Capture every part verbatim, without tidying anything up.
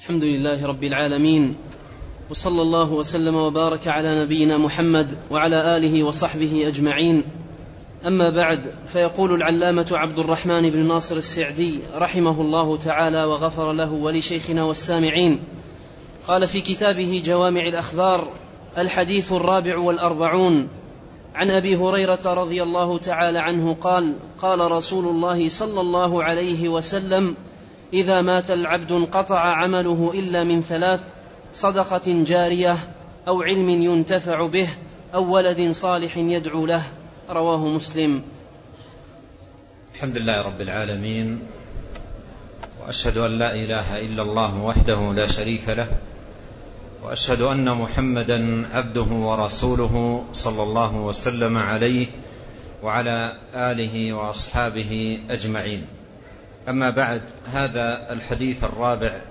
الحمد لله رب العالمين، وصلى الله وسلم وبارك على نبينا محمد وعلى آله وصحبه أجمعين. أما بعد، فيقول العلامة عبد الرحمن بن ناصر السعدي رحمه الله تعالى وغفر له ولشيخنا والسامعين، قال في كتابه جوامع الأخبار: الحديث الرابع والأربعون، عن أبي هريرة رضي الله تعالى عنه قال: قال رسول الله صلى الله عليه وسلم: إذا مات العبد انقطع عمله إلا من ثلاث: صدقة جارية، أو علم ينتفع به، أو ولد صالح يدعو له. رواه مسلم. الحمد لله رب العالمين، وأشهد أن لا إله إلا الله وحده لا شريك له، وأشهد أن محمدا عبده ورسوله صلى الله وسلم عليه وعلى آله وأصحابه أجمعين. أما بعد، هذا الحديث الرابع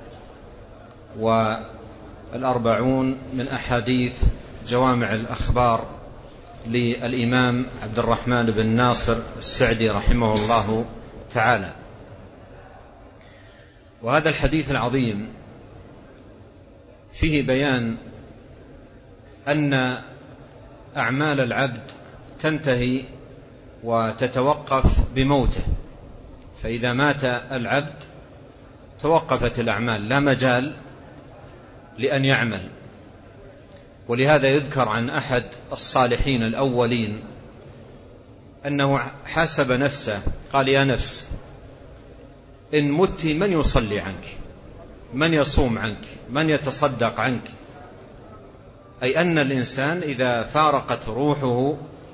والأربعون من أحاديث جوامع الأخبار للإمام عبد الرحمن بن ناصر السعدي رحمه الله تعالى. وهذا الحديث العظيم فيه بيان أن أعمال العبد تنتهي وتتوقف بموته، فإذا مات العبد توقفت الأعمال، لا مجال لأن يعمل. ولهذا يذكر عن أحد الصالحين الأولين أنه حاسب نفسه، قال: يا نفس، إن مت من يصلي عنك؟ من يصوم عنك؟ من يتصدق عنك؟ أي أن الإنسان إذا فارقت روحه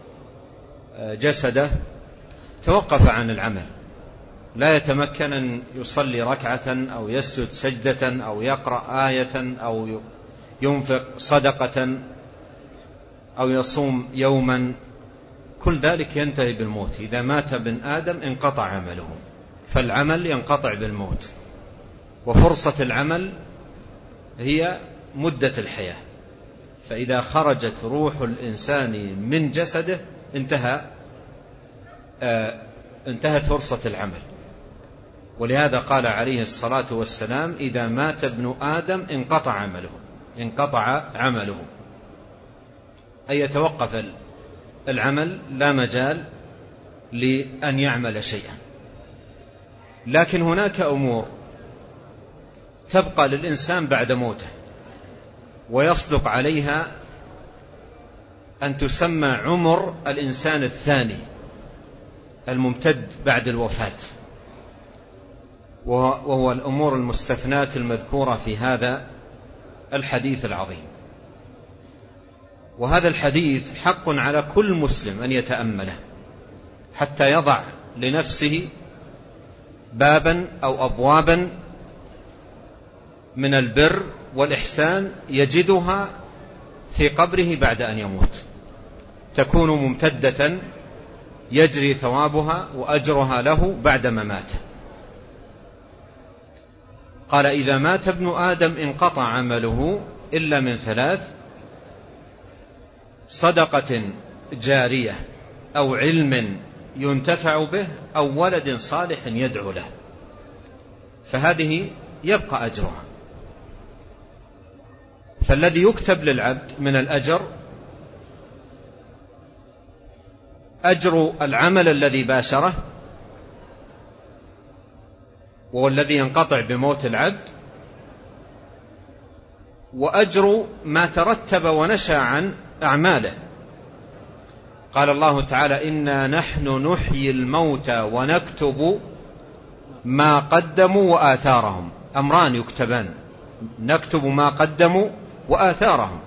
جسده توقف عن العمل، لا يتمكن أن يصلي ركعة أو يسجد سجدة أو يقرأ آية أو ينفق صدقة أو يصوم يوما. كل ذلك ينتهي بالموت. إذا مات ابن آدم انقطع عمله، فالعمل ينقطع بالموت، وفرصة العمل هي مدة الحياة. فإذا خرجت روح الإنسان من جسده انتهى آه انتهت فرصة العمل. ولهذا قال عليه الصلاة والسلام: إذا مات ابن آدم انقطع عمله انقطع عمله أي يتوقف العمل، لا مجال لأن يعمل شيئا. لكن هناك أمور تبقى للإنسان بعد موته، ويصدق عليها أن تسمى عمر الإنسان الثاني الممتد بعد الوفاة، وهو الأمور المستثنات المذكورة في هذا الحديث العظيم. وهذا الحديث حق على كل مسلم أن يتأمله حتى يضع لنفسه بابا أو أبوابا من البر والإحسان يجدها في قبره بعد أن يموت، تكون ممتدة يجري ثوابها وأجرها له بعد ما مات. قال: إذا مات ابن آدم انقطع عمله إلا من ثلاث: صدقة جارية، أو علم ينتفع به، أو ولد صالح يدعو له. فهذه يبقى أجرها. فالذي يكتب للعبد من الأجر أجر العمل الذي باشره، وهو الذي ينقطع بموت العبد، وأجر ما ترتب ونشأ عن أعماله. قال الله تعالى: إنا نحن نحيي الموتى ونكتب ما قدموا وآثارهم. أمران يكتبان: نكتب ما قدموا وآثارهم.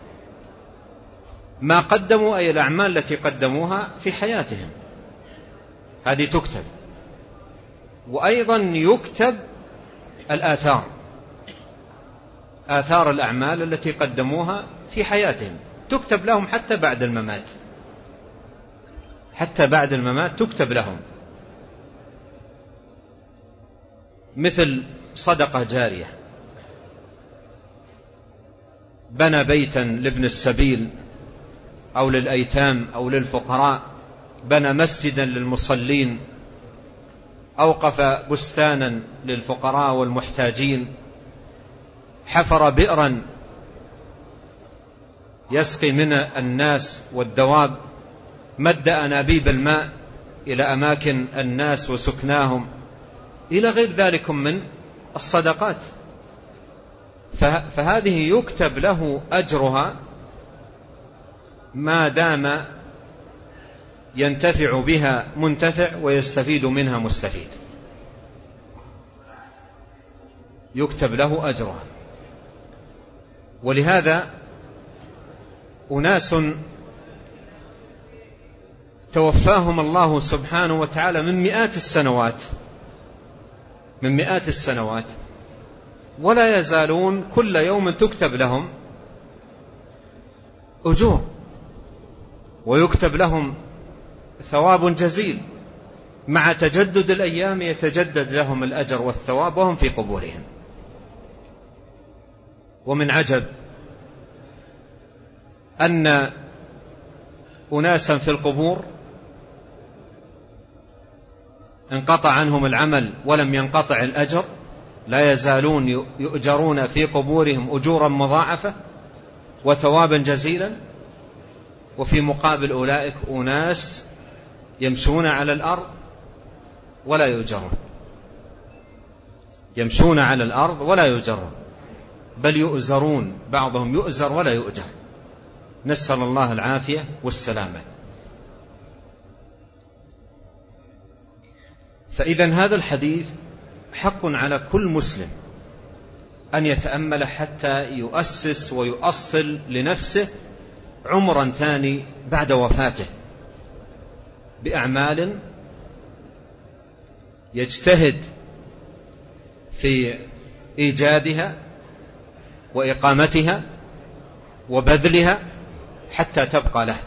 ما قدموا أي الأعمال التي قدموها في حياتهم، هذه تكتب. وأيضا يكتب الآثار، آثار الأعمال التي قدموها في حياتهم تكتب لهم حتى بعد الممات، حتى بعد الممات تكتب لهم. مثل صدقة جارية، بنى بيتا لابن السبيل أو للأيتام أو للفقراء، بنى مسجدا للمصلين، أوقف بستانا للفقراء والمحتاجين، حفر بئرا يسقي من الناس والدواب، مد أنابيب الماء إلى أماكن الناس وسكناهم، إلى غير ذلك من الصدقات، فهذه يكتب له أجرها ما دام ينتفع بها منتفع ويستفيد منها مستفيد، يكتب له أجرها. ولهذا أناس توفاهم الله سبحانه وتعالى من مئات السنوات من مئات السنوات ولا يزالون كل يوم تكتب لهم أجور ويكتب لهم ثواب جزيل، مع تجدد الأيام يتجدد لهم الأجر والثواب وهم في قبورهم. ومن عجب أن أناسا في القبور انقطع عنهم العمل ولم ينقطع الأجر، لا يزالون يؤجرون في قبورهم أجورا مضاعفة وثوابا جزيلا، وفي مقابل أولئك أناس يمشون على الأرض ولا يؤجرون، يمشون على الأرض ولا يؤجرون، بل يؤزرون، بعضهم يؤزر ولا يؤجر، نسأل الله العافية والسلامة. فإذا هذا الحديث حق على كل مسلم أن يتأمل حتى يؤسس ويؤصل لنفسه عمرا ثاني بعد وفاته بأعمال يجتهد في إيجادها وإقامتها وبذلها حتى تبقى له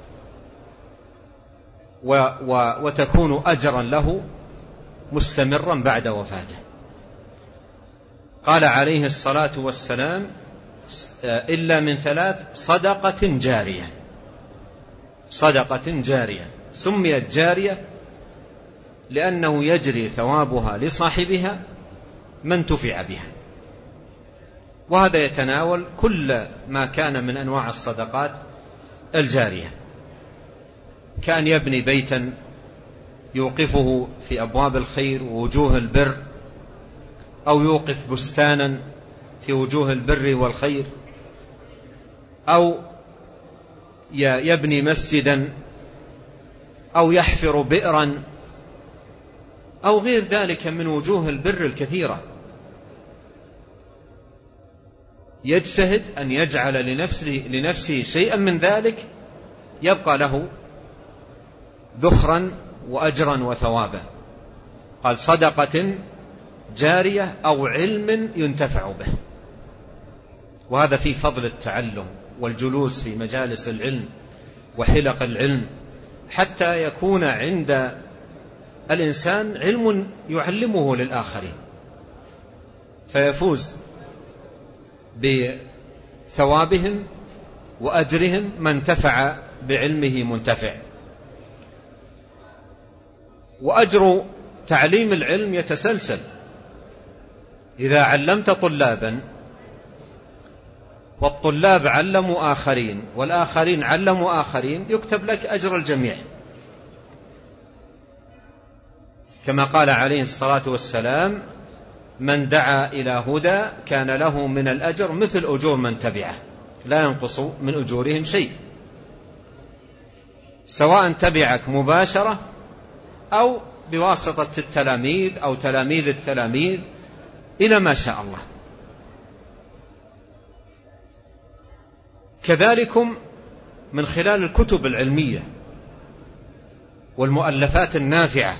و و وتكون أجرا له مستمرا بعد وفاته. قال عليه الصلاة والسلام: إلا من ثلاث: صدقة جارية. صدقة جارية سميت جارية لأنه يجري ثوابها لصاحبها ما انتفع بها، وهذا يتناول كل ما كان من أنواع الصدقات الجارية، كأن يبني بيتا يوقفه في أبواب الخير ووجوه البر، أو يوقف بستانا في وجوه البر والخير، أو يبني مسجدا، أو يحفر بئرا، أو غير ذلك من وجوه البر الكثيرة. يجتهد أن يجعل لنفسه, لنفسه شيئا من ذلك يبقى له ذخرا وأجرا وثوابا. قال: صدقة جارية أو علم ينتفع به. وهذا فيه فضل التعلم والجلوس في مجالس العلم وحلق العلم، حتى يكون عند الإنسان علم يعلمه للآخرين فيفوز بثوابهم وأجرهم من انتفع بعلمه منتفع. وأجر تعليم العلم يتسلسل، إذا علمت طلابا والطلاب علموا آخرين والآخرين علموا آخرين يكتب لك أجر الجميع، كما قال عليه الصلاة والسلام: من دعا إلى هدى كان له من الأجر مثل أجور من تبعه لا ينقص من أجورهم شيء، سواء تبعك مباشرة أو بواسطة التلاميذ أو تلاميذ التلاميذ إلى ما شاء الله. كذلكم من خلال الكتب العلمية والمؤلفات النافعة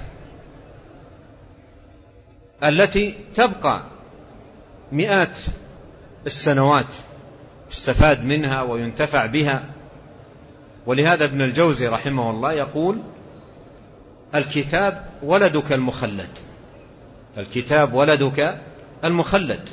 التي تبقى مئات السنوات يستفاد منها وينتفع بها. ولهذا ابن الجوزي رحمه الله يقول: الكتاب ولدك المخلد. الكتاب ولدك المخلد.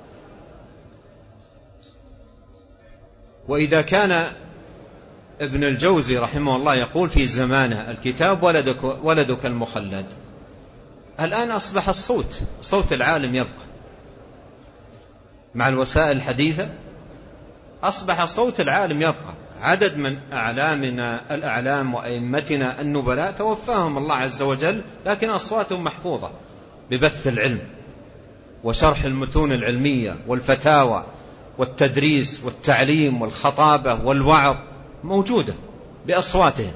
وإذا كان ابن الجوزي رحمه الله يقول في زمانه: الكتاب ولدك, ولدك المخلد، الآن أصبح الصوت صوت العالم يبقى، مع الوسائل الحديثة أصبح صوت العالم يبقى. عدد من أعلامنا الأعلام وأئمتنا النبلاء توفاهم الله عز وجل، لكن أصواتهم محفوظة ببث العلم وشرح المتون العلمية والفتاوى والتدريس والتعليم والخطابة والوعظ موجودة بأصواتهم.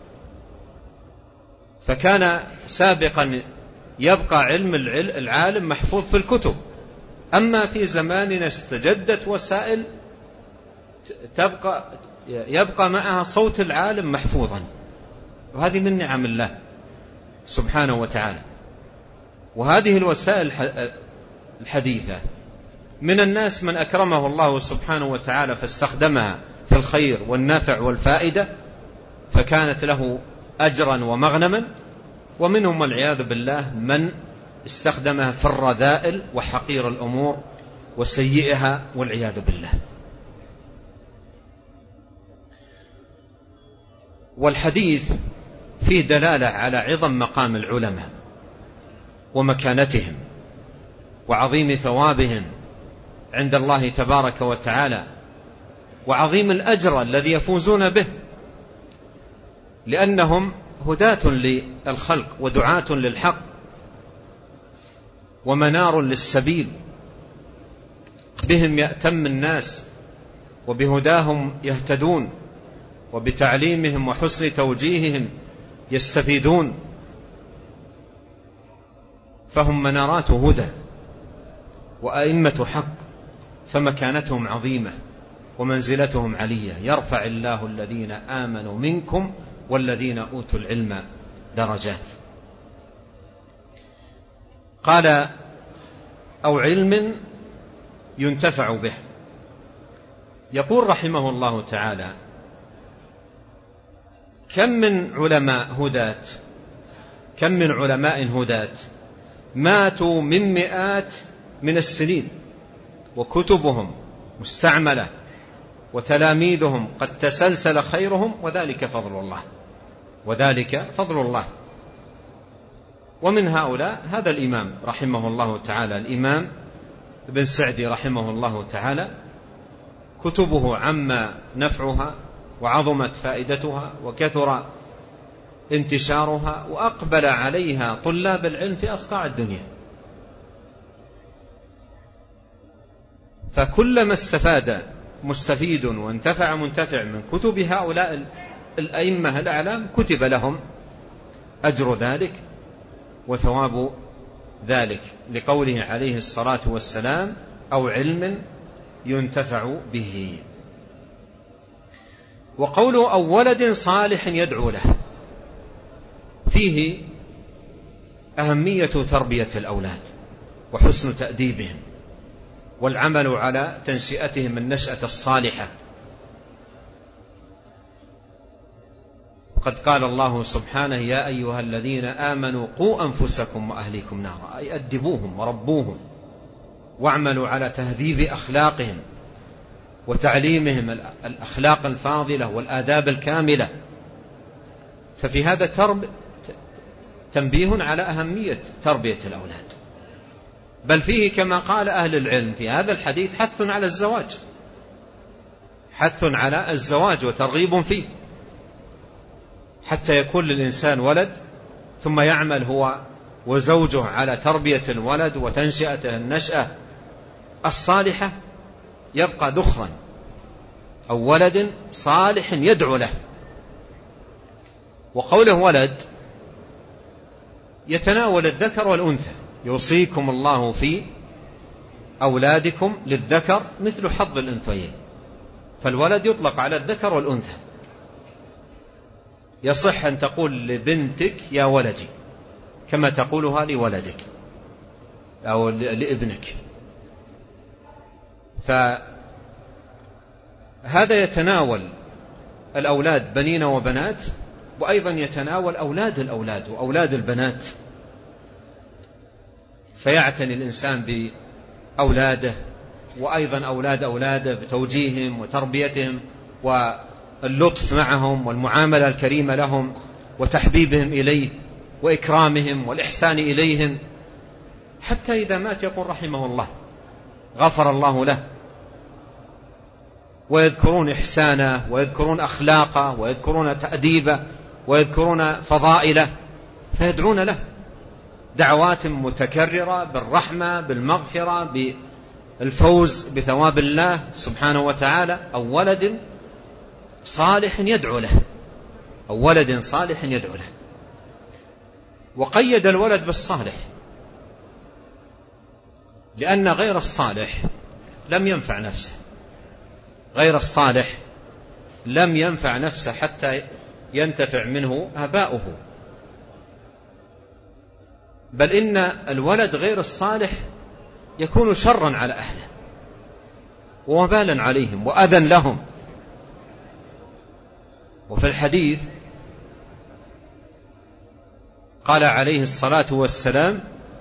فكان سابقا يبقى علم العالم محفوظ في الكتب، أما في زماننا استجدت وسائل تبقى يبقى معها صوت العالم محفوظا، وهذه من نعم الله سبحانه وتعالى. وهذه الوسائل الحديثة من الناس من أكرمه الله سبحانه وتعالى فاستخدمها في الخير والنفع والفائدة فكانت له أجرا ومغنما، ومنهم والعياذ بالله من استخدمها في الرذائل وحقير الأمور وسيئها والعياذ بالله. والحديث فيه دلالة على عظم مقام العلماء ومكانتهم وعظيم ثوابهم عند الله تبارك وتعالى، وعظيم الأجر الذي يفوزون به، لأنهم هداة للخلق ودعاة للحق ومنار للسبيل، بهم يأتم الناس وبهداهم يهتدون، وبتعليمهم وحسن توجيههم يستفيدون، فهم منارات هدى وأئمة حق، فمكانتهم عظيمة ومنزلتهم علية. يرفع الله الذين آمنوا منكم والذين أوتوا العلم درجات. قال أو علم ينتفع به. يقول رحمه الله تعالى: كم من علماء هداة كم من علماء هداة ماتوا من مئات من السنين وكتبهم مستعملة وتلاميذهم قد تسلسل خيرهم، وذلك فضل الله وذلك فضل الله. ومن هؤلاء هذا الإمام رحمه الله تعالى، الإمام ابن سعدي رحمه الله تعالى، كتبه عم نفعها وعظمت فائدتها وكثر انتشارها، وأقبل عليها طلاب العلم في أصقاع الدنيا. فكلما استفاد مستفيد وانتفع منتفع من كتب هؤلاء الأئمة الأعلام كتب لهم أجر ذلك وثواب ذلك، لقوله عليه الصلاة والسلام: أو علم ينتفع به. وقوله أو ولد صالح يدعو له، فيه أهمية تربية الأولاد وحسن تأديبهم والعمل على تنشئتهم النشأة الصالحة. قد قال الله سبحانه: يا أيها الذين آمنوا قوا أنفسكم وأهليكم نارا، أي أدبوهم وربوهم واعملوا على تهذيب أخلاقهم وتعليمهم الأخلاق الفاضلة والآداب الكاملة. ففي هذا ترب تنبيه على أهمية تربية الأولاد، بل فيه كما قال أهل العلم في هذا الحديث حث على الزواج حث على الزواج وترغيب فيه، حتى يكون للإنسان ولد ثم يعمل هو وزوجه على تربية الولد وتنشئته النشأة الصالحة، يبقى ذخرا أو ولد صالح يدعو له. وقوله ولد يتناول الذكر والأنثى: يوصيكم الله في أولادكم للذكر مثل حظ الأنثيين. فالولد يطلق على الذكر والأنثى. يصح أن تقول لبنتك يا ولدي كما تقولها لولدك أو لابنك. فهذا يتناول الأولاد بنين وبنات، وأيضا يتناول أولاد الأولاد وأولاد البنات، فيعتني الإنسان بأولاده وأيضا أولاد أولاده بتوجيههم وتربيتهم واللطف معهم والمعاملة الكريمة لهم وتحبيبهم إليه وإكرامهم والإحسان إليهم، حتى إذا مات يقول رحمه الله: غفر الله له، ويذكرون إحسانه ويذكرون أخلاقه ويذكرون تأديبه ويذكرون فضائله، فيدعون له دعوات متكررة بالرحمة بالمغفرة بالفوز بثواب الله سبحانه وتعالى، أو ولد صالح يدعو له، أو ولد صالح يدعو له. وقيد الولد بالصالح لأن غير الصالح لم ينفع نفسه، غير الصالح لم ينفع نفسه حتى ينتفع منه آباؤه، بل إن الولد غير الصالح يكون شرا على أهله ووبالا عليهم وأذى لهم. وفي الحديث قال عليه الصلاة والسلام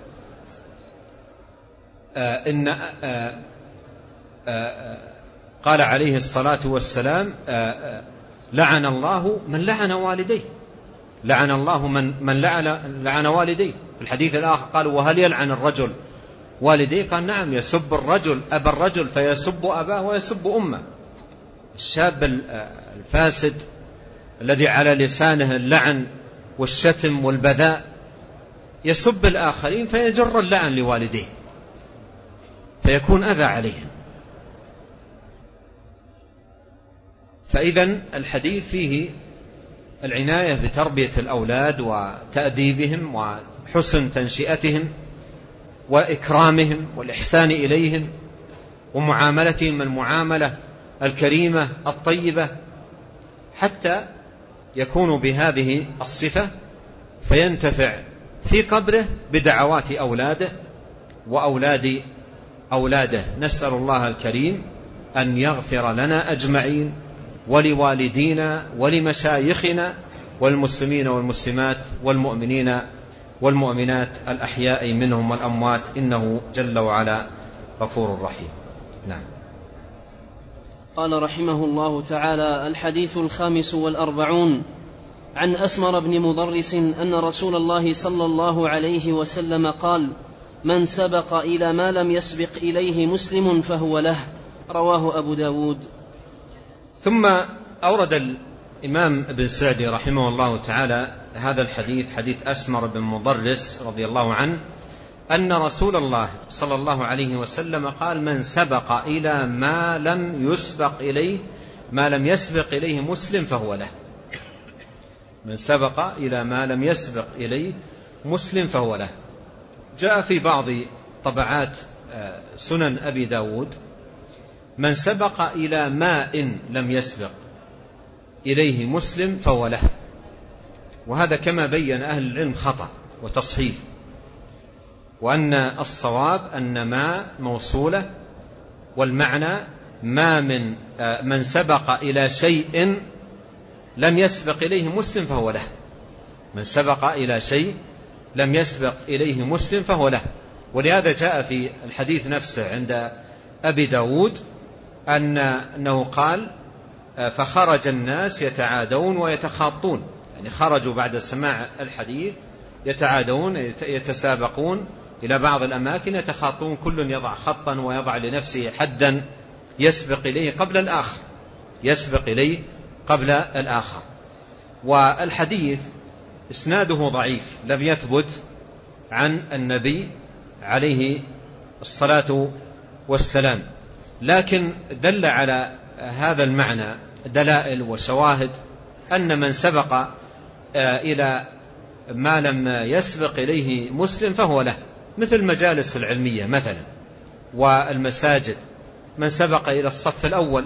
آه إن آه آه قال عليه الصلاة والسلام آه آه لعن الله من لعن والديه، لعن الله من من لعن لعن والديه. في الحديث الآخر قالوا وهل يلعن الرجل والديه؟ قال نعم، يسب الرجل أبا الرجل فيسب أباه ويسب أمه. الشاب الفاسد الذي على لسانه اللعن والشتم والبذاء يسب الآخرين فيجر اللعن لوالديه فيكون أذى عليهم. فإذن الحديث فيه العناية بتربية الأولاد وتأديبهم وحسن تنشئتهم وإكرامهم والإحسان إليهم ومعاملتهم المعاملة الكريمة الطيبة، حتى يكونوا بهذه الصفة فينتفع في قبره بدعوات أولاده وأولاد أولاده. نسأل الله الكريم أن يغفر لنا أجمعين ولوالدينا ولمشايخنا والمسلمين والمسلمات والمؤمنين والمؤمنات الأحياء منهم والأموات، إنه جل وعلا غفور رحيم. نعم. قال رحمه الله تعالى: الحديث الخامس والأربعون عن أسمر بن مضرس أن رسول الله صلى الله عليه وسلم قال: من سبق إلى ما لم يسبق إليه مسلم فهو له. رواه أبو داود. ثم أورد الإمام ابن سعدي رحمه الله تعالى هذا الحديث، حديث أسمر بن مضرس رضي الله عنه، أن رسول الله صلى الله عليه وسلم قال: من سبق إلى ما لم يسبق إليه ما لم يسبق إليه مسلم فهو له. من سبق إلى ما لم يسبق إليه مسلم فهو له. جاء في بعض طبعات سنن أبي داود: من سبق إلى ماء لم يسبق إليه مسلم فهو له. وهذا كما بين أهل العلم خطأ وتصحيف، وأن الصواب أن ما موصولة، والمعنى ما من من سبق إلى شيء لم يسبق إليه مسلم فهو له. من سبق إلى شيء لم يسبق إليه مسلم فهو له. ولهذا جاء في الحديث نفسه عند أبي داود أن أنه قال: فخرج الناس يتعادون ويتخاطون، يعني خرجوا بعد سماع الحديث يتعادون يتسابقون إلى بعض الأماكن، يتخاطون، كل يضع خطا ويضع لنفسه حدا يسبق إليه قبل الآخر، يسبق إليه قبل الآخر. والحديث إسناده ضعيف، لم يثبت عن النبي عليه الصلاة والسلام، لكن دل على هذا المعنى دلائل وشواهد أن من سبق إلى ما لم يسبق إليه مسلم فهو له، مثل المجالس العلمية مثلا والمساجد. من سبق إلى الصف الأول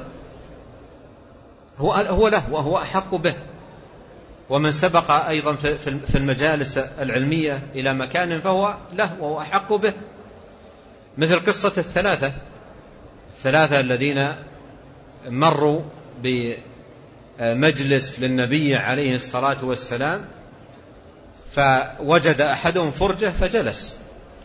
هو له وهو أحق به، ومن سبق أيضا في المجالس العلمية إلى مكان فهو له وهو أحق به، مثل قصة الثلاثة الثلاثة الذين مروا بمجلس للنبي عليه الصلاة والسلام، فوجد أحدهم فرجة فجلس.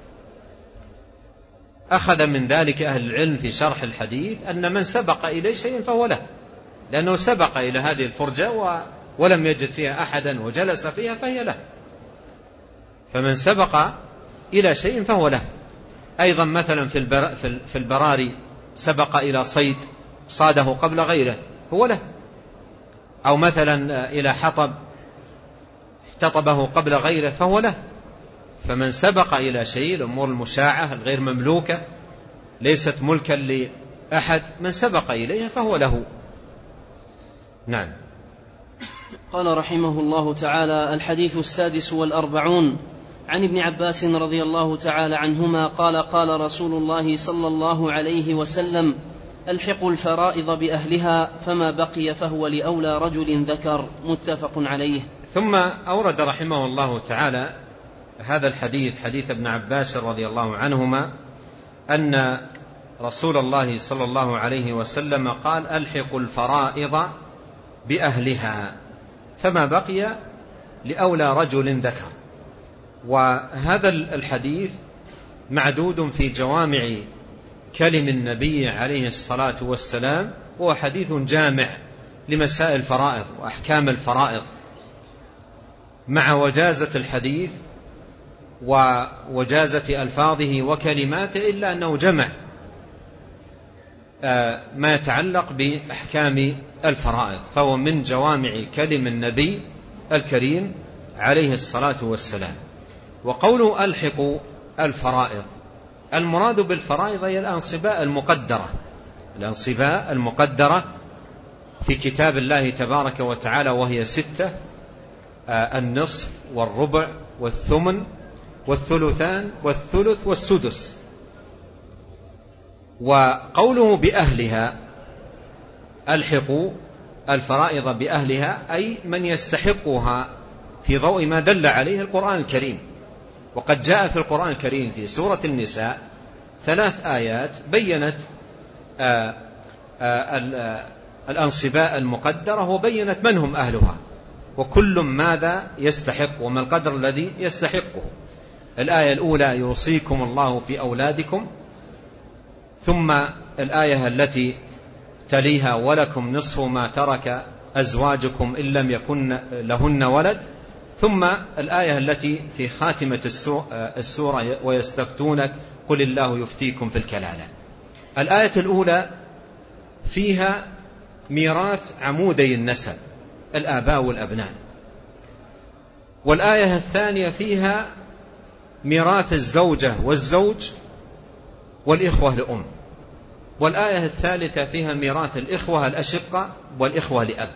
أخذ من ذلك أهل العلم في شرح الحديث أن من سبق إليه شيء فهو له، لأنه سبق إلى هذه الفرجة ولم يجد فيها أحدا وجلس فيها فهي له. فمن سبق إلى شيء فهو له. أيضا مثلا في البراري سبق إلى صيد صاده قبل غيره هو له، أو مثلا إلى حطب احتطبه قبل غيره فهو له. فمن سبق إلى شيء، الأمور المشاعة الغير مملوكة ليست ملكا لأحد، من سبق إليها فهو له. نعم. قال رحمه الله تعالى: الحديث السادس والأربعون عن ابن عباس رضي الله تعالى عنهما قال: قال رسول الله صلى الله عليه وسلم: ألحقوا الفرائض بأهلها فما بقي فهو لأولى رجل ذكر. متفق عليه. ثم أورد رحمه الله تعالى هذا الحديث، حديث ابن عباس رضي الله عنهما، أن رسول الله صلى الله عليه وسلم قال: ألحقوا الفرائض بأهلها فما بقي لأولى رجل ذكر. وهذا الحديث معدود في جوامع كلم النبي عليه الصلاة والسلام، هو حديث جامع لمسائل الفرائض وأحكام الفرائض، مع وجازة الحديث ووجازة ألفاظه وكلماته، إلا أنه جمع ما يتعلق بأحكام الفرائض، فهو من جوامع كلم النبي الكريم عليه الصلاة والسلام. وقوله ألحقوا الفرائض، المراد بالفرائض هي الأنصباء المقدرة، الأنصباء المقدرة في كتاب الله تبارك وتعالى، وهي ستة: النصف والربع والثمن والثلثان والثلث والسدس. وقوله بأهلها، ألحقوا الفرائض بأهلها، أي من يستحقها في ضوء ما دل عليه القرآن الكريم. وقد جاء في القرآن الكريم في سورة النساء ثلاث آيات بيّنت آآ آآ الأنصباء المقدرة، وبيّنت من هم أهلها وكل ماذا يستحق وما القدر الذي يستحقه. الآية الأولى: يوصيكم الله في أولادكم. ثم الآية التي تليها: ولكم نصف ما ترك أزواجكم إن لم يكن لهن ولد. ثم الآية التي في خاتمة السورة: ويستفتونك قل الله يفتيكم في الكلالة. الآية الأولى فيها ميراث عمودي النسب، الآباء والأبناء. والآية الثانية فيها ميراث الزوجة والزوج والإخوة لأم. والآية الثالثة فيها ميراث الإخوة الأشقة والإخوة لأب.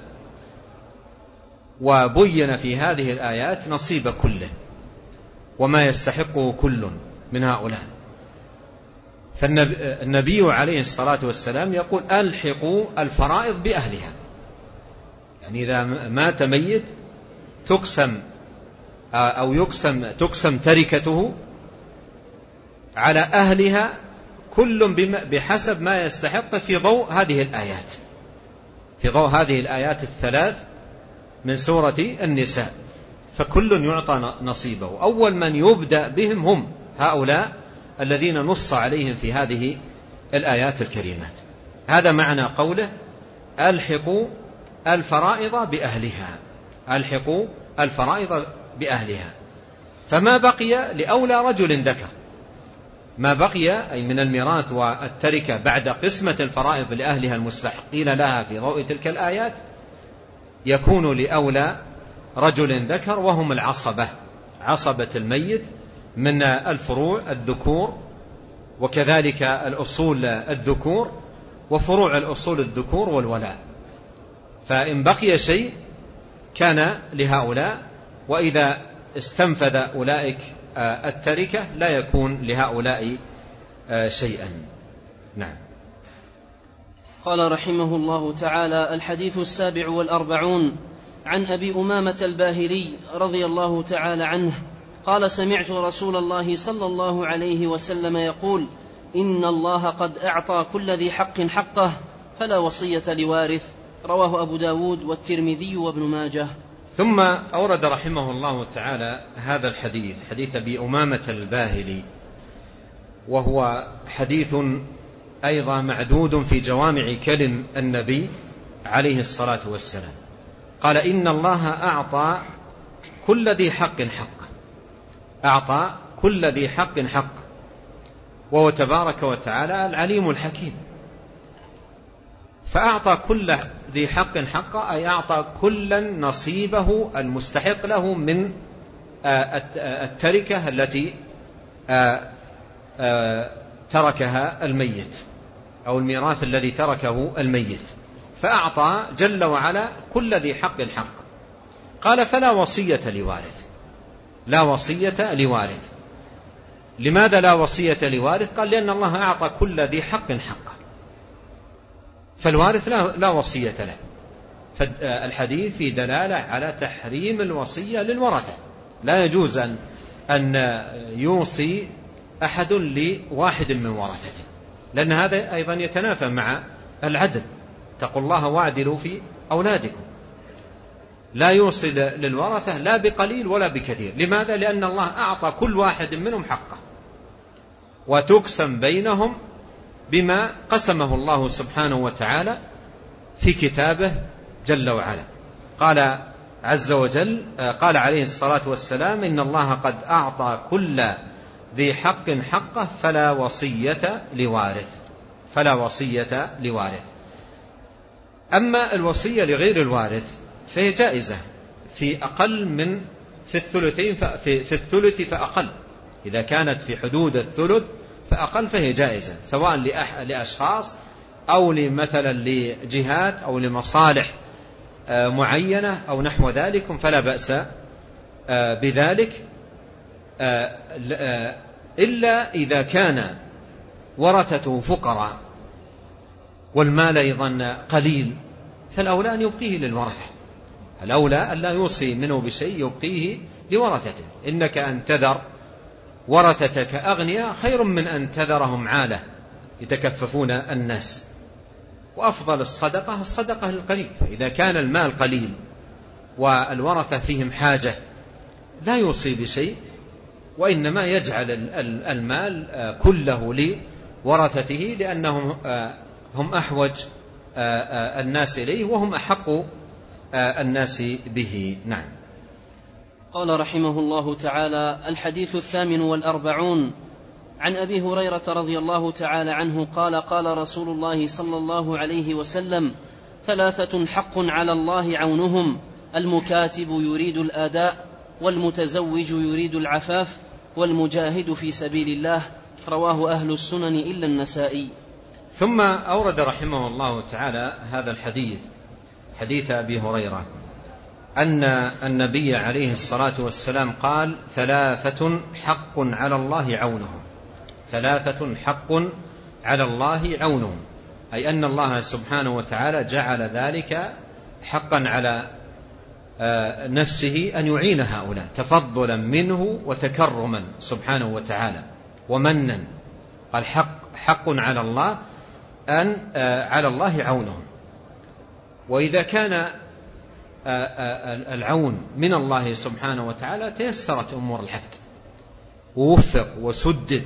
وبين في هذه الآيات نصيب كله وما يستحقه كل من هؤلاء. فالنبي عليه الصلاة والسلام يقول: ألحقوا الفرائض بأهلها، يعني إذا مات ميت تقسم أو يقسم تقسم تركته على أهلها كل بحسب ما يستحق في ضوء هذه الآيات، في ضوء هذه الآيات الثلاث من سورة النساء. فكل يعطى نصيبه. أول من يبدأ بهم هم هؤلاء الذين نص عليهم في هذه الآيات الكريمات. هذا معنى قوله: ألحقوا الفرائض بأهلها، ألحقوا الفرائض بأهلها. فما بقي لأولى رجل ذكر، ما بقي أي من الميراث والتركة بعد قسمة الفرائض لأهلها المستحقين لها في ضوء تلك الآيات، يكون لأولى رجل ذكر، وهم العصبة، عصبة الميت من الفروع الذكور، وكذلك الأصول الذكور وفروع الأصول الذكور والولاء. فإن بقي شيء كان لهؤلاء، وإذا استنفذ أولئك التركة لا يكون لهؤلاء شيئا. نعم. قال رحمه الله تعالى: الحديث السابع والأربعون عن أبي أمامة الباهلي رضي الله تعالى عنه قال: سمعت رسول الله صلى الله عليه وسلم يقول: إن الله قد أعطى كل ذي حق حقه فلا وصية لوارث. رواه أبو داود والترمذي وابن ماجه. ثم أورد رحمه الله تعالى هذا الحديث، حديث أبي أمامة الباهلي، وهو حديث أيضا معدود في جوامع كلم النبي عليه الصلاة والسلام. قال: إن الله أعطى كل ذي حق حق، أعطى كل ذي حق حق. وهو تبارك وتعالى العليم الحكيم. فأعطى كل ذي حق حقه، أي أعطى كلا نصيبه المستحق له من التركة التي تركها الميت، أو الميراث الذي تركه الميت. فأعطى جل وعلا كل ذي حق حق. قال فلا وصية لوارث، لا وصية لوارث. لماذا لا وصية لوارث؟ قال لأن الله أعطى كل ذي حق حقه، فالوارث لا, لا وصية له. فالحديث في دلالة على تحريم الوصية للورثة. لا يجوز أن, أن يوصي أحد لواحد من ورثته، لأن هذا أيضا يتنافى مع العدل. اتقوا الله واعدلوا في أولادكم. لا يوصي للورثة لا بقليل ولا بكثير. لماذا؟ لأن الله أعطى كل واحد منهم حقه، وتقسم بينهم بما قسمه الله سبحانه وتعالى في كتابه جل وعلا. قال عز وجل، قال عليه الصلاة والسلام: إن الله قد أعطى كل ذي حق حقه فلا وصية لوارث، فلا وصية لوارث. أما الوصية لغير الوارث فهي جائزة في أقل من في الثلثين في, في الثلث فأقل. إذا كانت في حدود الثلث فأقل فهي جائزة، سواء لأشخاص أو مثلا لجهات أو لمصالح معينة أو نحو ذلك، فلا بأس بذلك، إلا إذا كان ورثته فقراء والمال أيضا قليل، فالأولى أن يبقيه للورثة. الأولى أن لا يوصي منه بشيء، يبقيه لورثته. إنك أن تذر ورثتك أغنياء خير من أن تذرهم عالة يتكففون الناس. وأفضل الصدقة الصدقة للقليل. فإذا كان المال قليل والورثة فيهم حاجة لا يوصي بشيء، وإنما يجعل المال كله لورثته، لأنهم هم أحوج الناس إليه وهم أحق الناس به. نعم. قال رحمه الله تعالى: الحديث الثامن والأربعون. عن أبي هريرة رضي الله تعالى عنه قال: قال رسول الله صلى الله عليه وسلم: ثلاثة حق على الله عونهم: المكاتب يريد الأداء، والمتزوج يريد العفاف، والمجاهد في سبيل الله. رواه أهل السنن إلا النسائي. ثم أورد رحمه الله تعالى هذا الحديث، حديث أبي هريرة، أن النبي عليه الصلاة والسلام قال: ثلاثة حق على الله عونهم. ثلاثة حق على الله عونهم، أي أن الله سبحانه وتعالى جعل ذلك حقا على نفسه أن يعين هؤلاء تفضلا منه وتكرما سبحانه وتعالى ومنا. قال حق, حق على الله أن على الله عونهم. وإذا كان العون من الله سبحانه وتعالى تيسرت أمور العبد ووفق وسدد.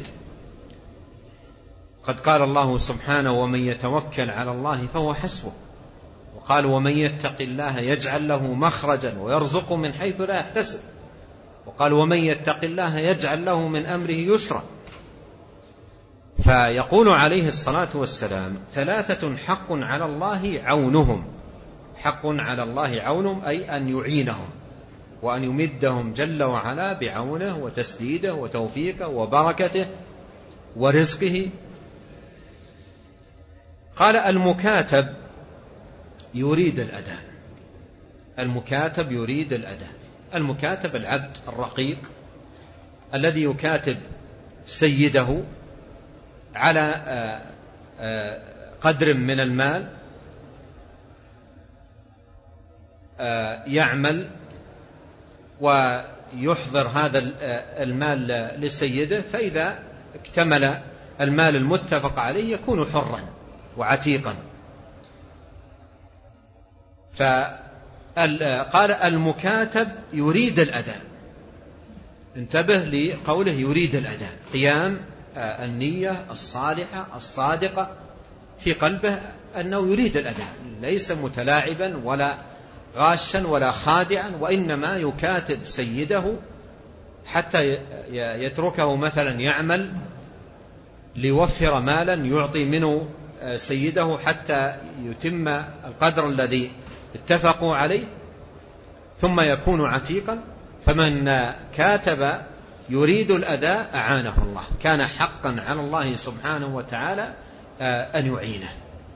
قد قال الله سبحانه: ومن يتوكل على الله فهو حسبه. وقال: ومن يتق الله يجعل له مخرجا ويرزقه من حيث لا يحتسب. وقال: ومن يتق الله يجعل له من أمره يسرا. فيقول عليه الصلاة والسلام: ثلاثة حق على الله عونهم. حق على الله عونهم أي أن يعينهم وأن يمدهم جل وعلا بعونه وتسديده وتوفيقه وبركته ورزقه. قال: المكاتب يريد الأداء. المكاتب يريد الأداء. المكاتب العبد الرقيق الذي يكاتب سيده على قدر من المال، يعمل ويحضر هذا المال لسيده، فإذا اكتمل المال المتفق عليه يكون حرا وعتيقا. فقال: المكاتب يريد الأداء. انتبه لقوله يريد الأداء، قيام النية الصالحة الصادقة في قلبه أنه يريد الأداء، ليس متلاعبا ولا غاشا ولا خادعا، وإنما يكاتب سيده حتى يتركه مثلا يعمل ليوفر مالا يعطي منه سيده حتى يتم القدر الذي اتفقوا عليه ثم يكون عتيقا. فمن كاتب يريد الأداء أعانه الله، كان حقا على الله سبحانه وتعالى أن يعينه.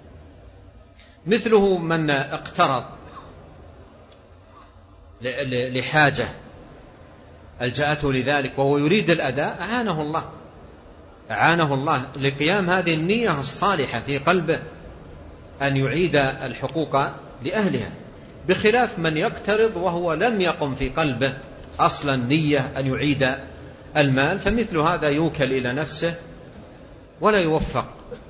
مثله من اقترض لحاجة ألجأته لذلك وهو يريد الأداء أعانه الله أعانه الله لقيام هذه النية الصالحة في قلبه أن يعيد الحقوق لأهلها، بخلاف من يقترض وهو لم يقم في قلبه أصلا نية أن يعيد المال، فمثل هذا يوكل إلى نفسه ولا يوفق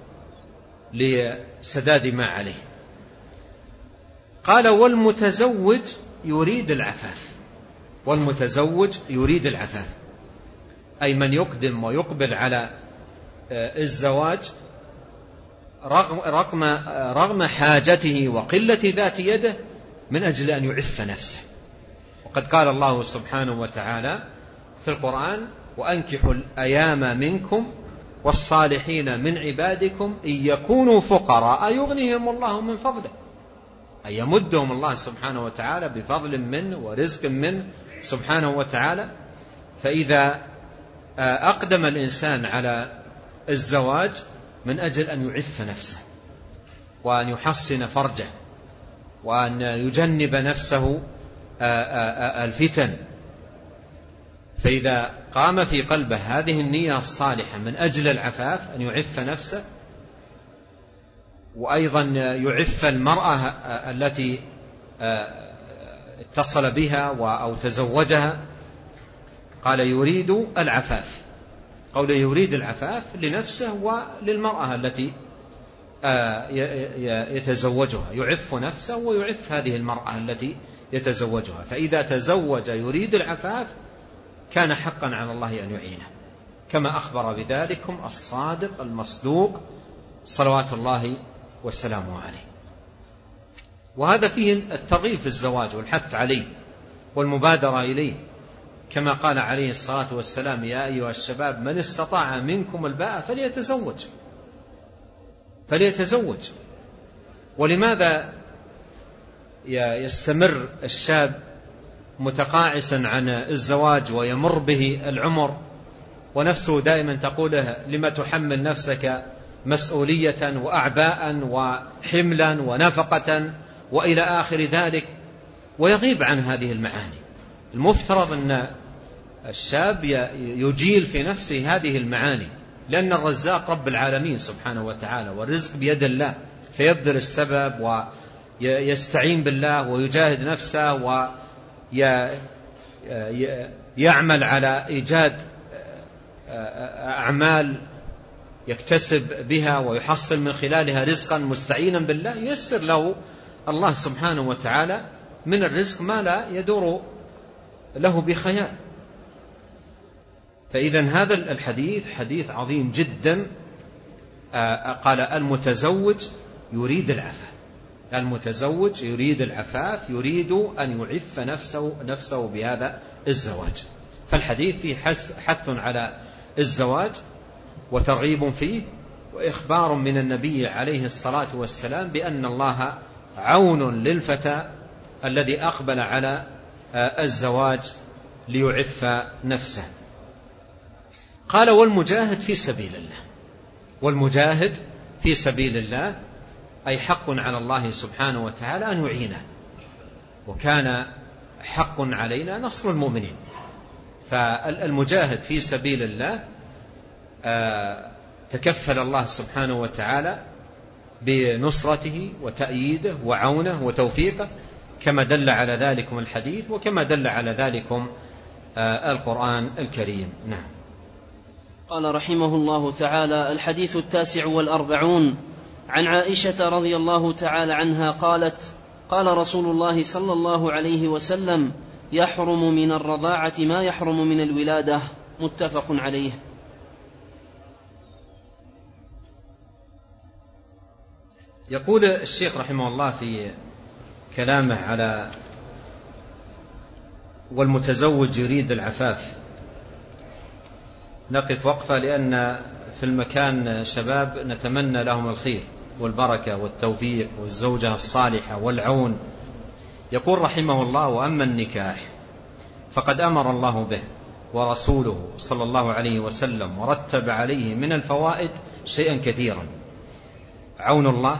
لسداد ما عليه. قال والمتزوج يريد العفاف. والمتزوج يريد العفاف أي من يقدم ويقبل على الزواج رغم, رغم, رغم حاجته وقلة ذات يده من أجل أن يعف نفسه. وقد قال الله سبحانه وتعالى في القرآن وأنكحوا الأيام منكم والصالحين من عبادكم إن يكونوا فقراء يغنيهم الله من فضله، أي يمدهم الله سبحانه وتعالى بفضل منه ورزق منه سبحانه وتعالى. فإذا أقدم الإنسان على الزواج من أجل أن يعف نفسه وأن يحصن فرجه وأن يجنب نفسه الفتن، فإذا قام في قلبه هذه النية الصالحة من أجل العفاف أن يعف نفسه وأيضا يعف المرأة التي اتصل بها أو تزوجها، قال يريد العفاف، قول يريد العفاف لنفسه وللمرأة التي يتزوجها، يعف نفسه ويعف هذه المرأة التي يتزوجها. فإذا تزوج يريد العفاف كان حقا على الله أن يعينه، كما أخبر بذلكم الصادق المصدوق صلوات الله وسلامه عليه. وهذا فيه الترغيب في الزواج والحث عليه والمبادرة إليه، كما قال عليه الصلاة والسلام يا أيها الشباب من استطاع منكم الباءة فليتزوج فليتزوج. ولماذا يستمر الشاب متقاعسا عن الزواج ويمر به العمر ونفسه دائما تقول له لما تحمل نفسك مسؤولية وأعباء وحملا ونفقة وإلى آخر ذلك، ويغيب عن هذه المعاني؟ المفترض أن الشاب يجيل في نفسه هذه المعاني، لأن الرزاق رب العالمين سبحانه وتعالى والرزق بيد الله، فيبذل السبب ويستعين بالله ويجاهد نفسه ويعمل على إيجاد أعمال يكتسب بها ويحصل من خلالها رزقا مستعينا بالله، ييسر له الله سبحانه وتعالى من الرزق ما لا يدور له بخيال. فإذا هذا الحديث حديث عظيم جدا. قال المتزوج يريد العفاف، المتزوج يريد العفاف، يريد أن يعف نفسه, نفسه بهذا الزواج. فالحديث فيه حث على الزواج وترغيب فيه وإخبار من النبي عليه الصلاة والسلام بأن الله عون للفتى الذي أقبل على الزواج ليعف نفسه. قال والمجاهد في سبيل الله. والمجاهد في سبيل الله أي حق على الله سبحانه وتعالى أن يعينه، وكان حق علينا نصر المؤمنين. فالمجاهد في سبيل الله تكفل الله سبحانه وتعالى بنصرته وتأييده وعونه وتوفيقه، كما دل على ذلكم الحديث وكما دل على ذلكم القرآن الكريم. نعم. قال رحمه الله تعالى: الحديث التاسع والأربعون عن عائشة رضي الله تعالى عنها قالت: قال رسول الله صلى الله عليه وسلم: يحرم من الرضاعة ما يحرم من الولادة. متفق عليه. يقول الشيخ رحمه الله في كلامه على والمتزوج يريد العفاف، نقف وقفة لأن في المكان شباب نتمنى لهم الخير والبركة والتوفيق والزوجة الصالحة والعون. يقول رحمه الله: وأما النكاح فقد أمر الله به ورسوله صلى الله عليه وسلم، ورتب عليه من الفوائد شيئا كثيرا: عون الله،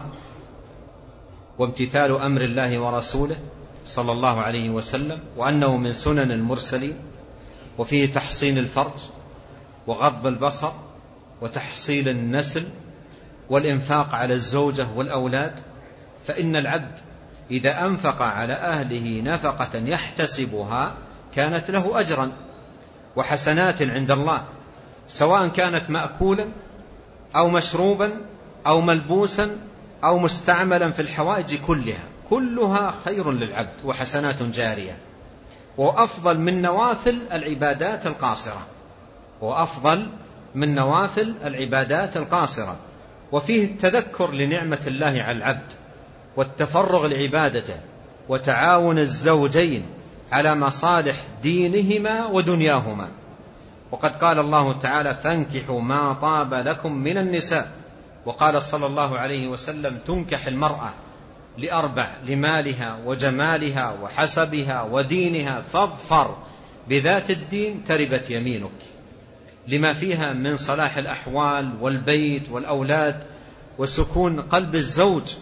وامتثال أمر الله ورسوله صلى الله عليه وسلم، وأنه من سنن المرسلين، وفيه تحصين الفرج وغض البصر وتحصيل النسل والإنفاق على الزوجة والأولاد. فإن العبد إذا أنفق على أهله نفقة يحتسبها كانت له أجرا وحسنات عند الله، سواء كانت مأكولا أو مشروبا أو ملبوسا أو مستعملا في الحوائج كلها، كلها خير للعبد وحسنات جارية، وأفضل من نوافل العبادات القاصرة وأفضل من نوافل العبادات القاصرة. وفيه التذكر لنعمة الله على العبد، والتفرغ لعبادته، وتعاون الزوجين على مصالح دينهما ودنياهما. وقد قال الله تعالى: فانكحوا ما طاب لكم من النساء. وقال صلى الله عليه وسلم: تنكح المرأة لأربع: لمالها وجمالها وحسبها ودينها، فاظفر بذات الدين تربت يمينك، لما فيها من صلاح الأحوال والبيت والأولاد وسكون قلب الزوج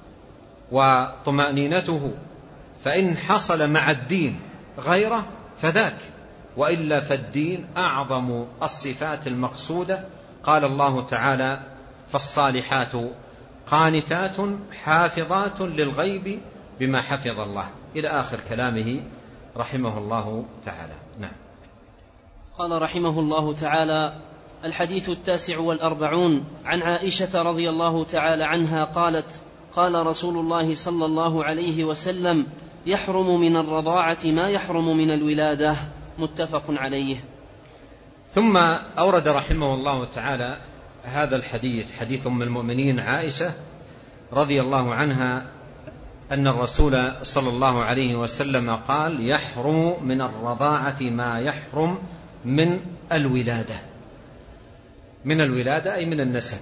وطمأنينته. فإن حصل مع الدين غيره فذاك، وإلا فالدين أعظم الصفات المقصودة. قال الله تعالى: فالصالحات قانتات حافظات للغيب بما حفظ الله، إلى آخر كلامه رحمه الله تعالى. نعم. قال رحمه الله تعالى: الحديث التاسع والأربعون، عن عائشة رضي الله تعالى عنها قالت: قال رسول الله صلى الله عليه وسلم: يحرم من الرضاعة ما يحرم من الولادة، متفق عليه. ثم أورد رحمه الله تعالى هذا الحديث، حديث أم المؤمنين عائشة رضي الله عنها أن الرسول صلى الله عليه وسلم قال: يحرم من الرضاعة ما يحرم من الولادة. من الولادة أي من النسب.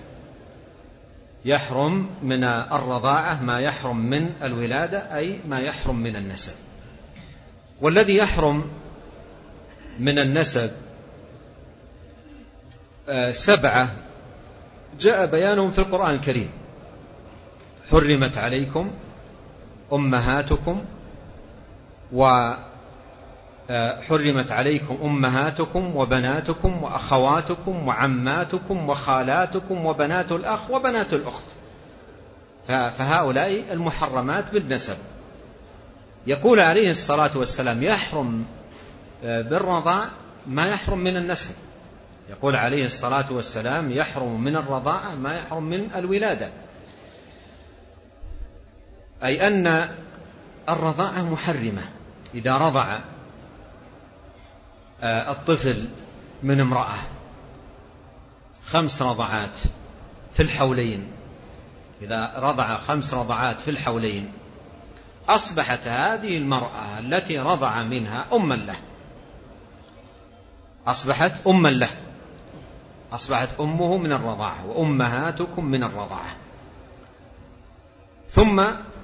يحرم من الرضاعة ما يحرم من الولادة أي ما يحرم من النسب. والذي يحرم من النسب سبعة جاء بيانهم في القرآن الكريم: حرمت عليكم أمهاتكم، وحرمت عليكم أمهاتكم وبناتكم وأخواتكم وعماتكم وخالاتكم وبنات الأخ وبنات الأخت. فهؤلاء المحرمات بالنسب. يقول عليه الصلاة والسلام: يحرم بالرضاع ما يحرم من النسب. يقول عليه الصلاة والسلام: يحرم من الرضاعة ما يحرم من الولادة، أي أن الرضاعة محرمة. إذا رضع الطفل من امرأة خمس رضعات في الحولين، إذا رضع خمس رضعات في الحولين، أصبحت هذه المرأة التي رضع منها أما له، أصبحت أما له، أصبحت أمه من الرضاعة، وأمهاتكم من الرضاعة. ثم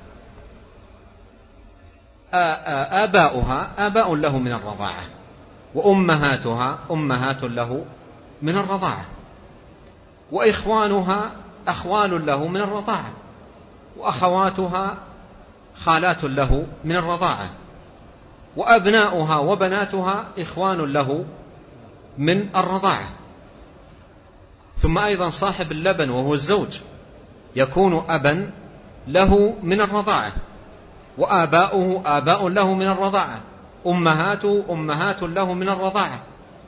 آباؤها آباء له من الرضاعة، وأمهاتها أمهات له من الرضاعة، وإخوانها أخوال له من الرضاعة، وأخواتها خالات له من الرضاعة، وأبناؤها وبناتها إخوان له من الرضاعة. ثم أيضا صاحب اللبن وهو الزوج يكون أبا له من الرضاعة، وآباؤه آباء له من الرضاعة، أمهاته أمهات له من الرضاعة،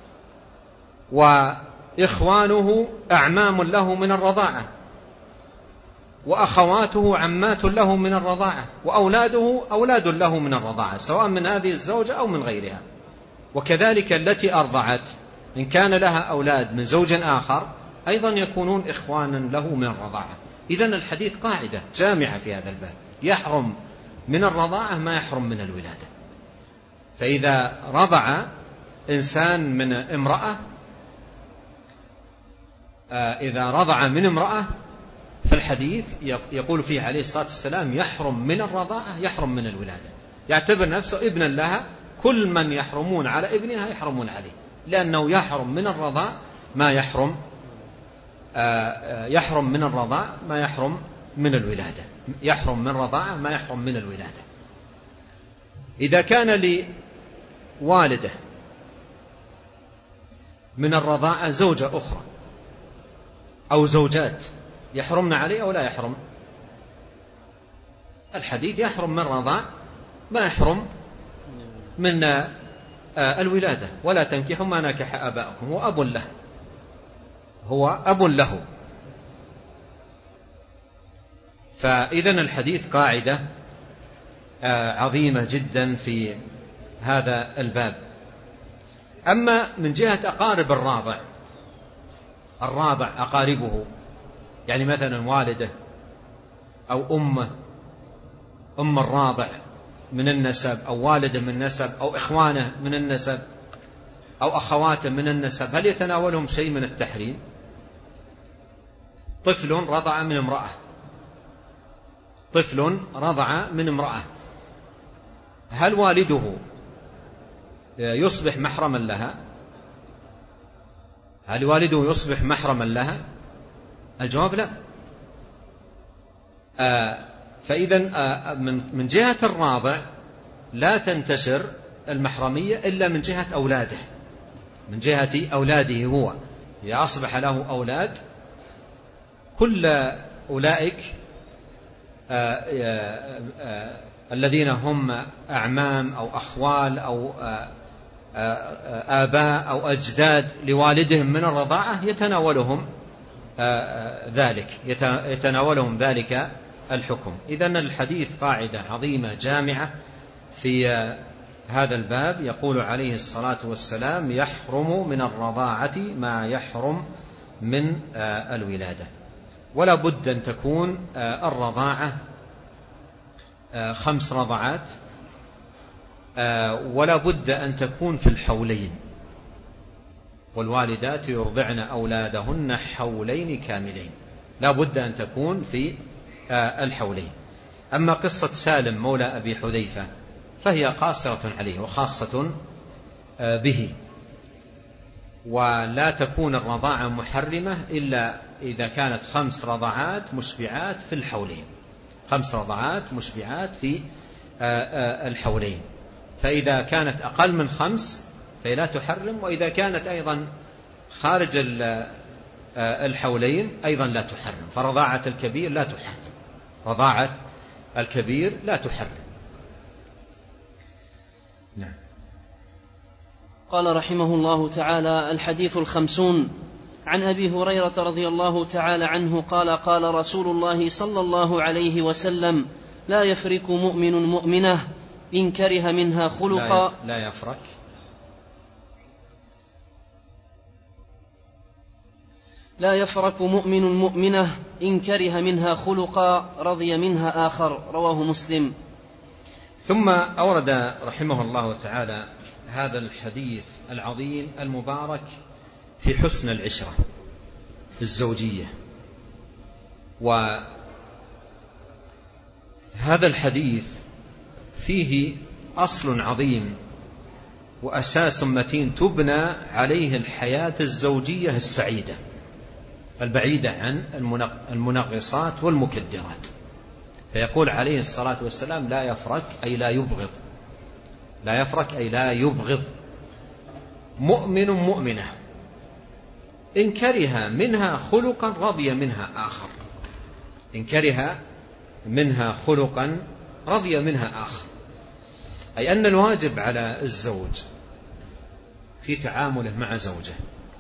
وإخوانه أعمام له من الرضاعة، وأخواته عمات له من الرضاعة، وأولاده أولاد له من الرضاعة، سواء من هذه الزوجة أو من غيرها. وكذلك التي أرضعت إن كان لها أولاد من زوج آخر أيضا يكونون إخوانا له من الرضاعة. إذن الحديث قاعدة جامعة في هذا الباب: يحرم من الرضاعة ما يحرم من الولادة. فإذا رضع إنسان من امرأة إذا رضع من امرأة في الحديث يقول فيه عليه الصلاة والسلام يحرم من الرضاعة يحرم من الولادة، يعتبر نفسه ابنا لها، كل من يحرمون على ابنها يحرمون عليه، لأنه يحرم من الرضاع ما يحرم يحرم من الرضاع ما يحرم من الولادة، يحرم من رضاعة ما يحرم من الولادة. إذا كان لوالده من الرضاعة زوجة أخرى أو زوجات يحرمن عليه أو لا يحرم؟ الحديث يحرم من رضاع ما يحرم من الولادة. ولا تنكحوا ما نكح آباؤكم، هو أب له، هو أب له. فإذن الحديث قاعدة عظيمة جدا في هذا الباب. أما من جهة أقارب الراضع، الراضع أقاربه، يعني مثلا والده أو أمه، أم الراضع من النسب، أو والده من النسب، أو إخوانه من النسب، أو أخواته من النسب، هل يتناولهم شيء من التحريم؟ طفل رضع من امرأة، طفل رضع من امرأة، هل والده يصبح محرما لها؟ هل والده يصبح محرما لها؟ الجواب لا. فإذا من جهة الراضع لا تنتشر المحرمية إلا من جهة أولاده، من جهة أولاده هو، إذا أصبح له أولاد كل أولئك الذين هم أعمام أو أخوال أو آباء أو أجداد لوالدهم من الرضاعة يتناولهم ذلك يتناولهم ذلك الحكم. إذن الحديث قاعدة عظيمة جامعة في هذا الباب. يقول عليه الصلاة والسلام يحرم من الرضاعة ما يحرم من الولادة. ولا بد أن تكون الرضاعة خمس رضعات، ولا بد أن تكون في الحولين، والوالدات يرضعن أولادهن حولين كاملين، لا بد أن تكون في الحولين. أما قصة سالم مولى أبي حذيفة فهي قاصرة عليه وخاصة به، ولا تكون الرضاعة محرمة إلا إذا كانت خمس رضعات مشبعات في الحولين، خمس رضعات مشبعات في الحولين. فإذا كانت أقل من خمس فهي لا تحرم، وإذا كانت أيضا خارج الحولين أيضا لا تحرم. فرضاعة الكبير لا تحرم، رضاعة الكبير لا تحرم. نعم. قال رحمه الله تعالى: الحديث الخمسون. عن أبي هريرة رضي الله تعالى عنه قال: قال رسول الله صلى الله عليه وسلم: لا يفرك مؤمن مؤمنة إن كره منها خلقا. لا يفرك لا يفرك مؤمن مؤمنة إن كره منها خلقا رضي منها آخر. رواه مسلم. ثم أورد رحمه الله تعالى هذا الحديث العظيم المبارك في حسن العشرة الزوجية. وهذا الحديث فيه أصل عظيم وأساس متين تبنى عليه الحياة الزوجية السعيدة البعيدة عن المنغصات والمكدرات. فيقول عليه الصلاة والسلام: لا يفرك أي لا يبغض، لا يفرك أي لا يبغض مؤمن مؤمنة إن كره منها خلقا رضي منها آخر، إن كره منها خلقا رضي منها آخر. أي أن الواجب على الزوج في تعامله مع زوجه